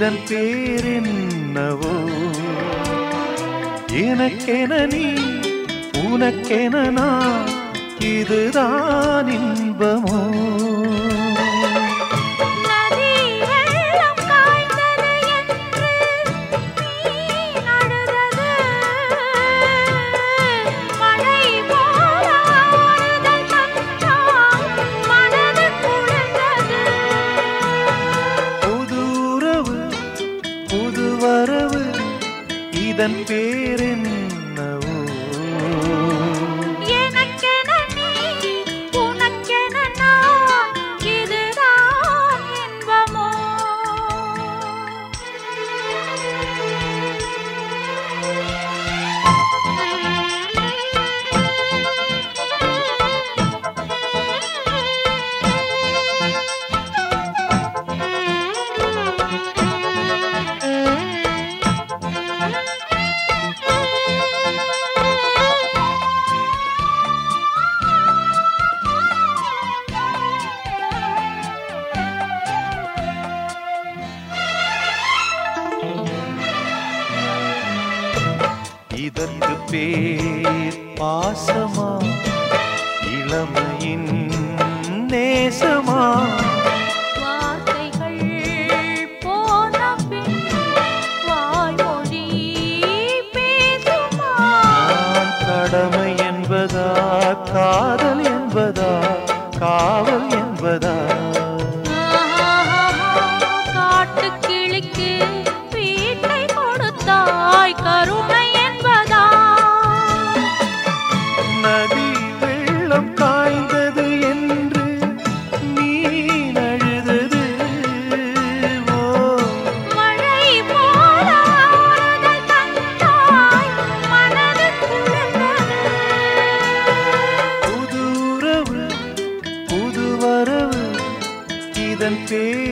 இதன் பேரென்னவோ எனக்கென நீ உனக்கென நான் இதுதான் இன்பமோ இதன் பேரென்னவோ எனக்கென நீ உனக்கென நான் இதுதான் இன்பமோ இதற்கு பேர் பாசமா இளமையின் நேசமா வார்த்தைகள் போன பின் வாய்மொழி பேசுமா கடமை என்பதா காதல் என்பதா காவல் என்பதா காட்டுக்கிளிக்கு வீட்டை கொடுத்தாய் கருணை நதி வெள்ளம் காய்ந்தது என்று நீ அழுதது மழை போல ஆறுதல் தந்தாய் மனது குளிர்ந்தது புது உறவு புது வரவு இதன் பேர்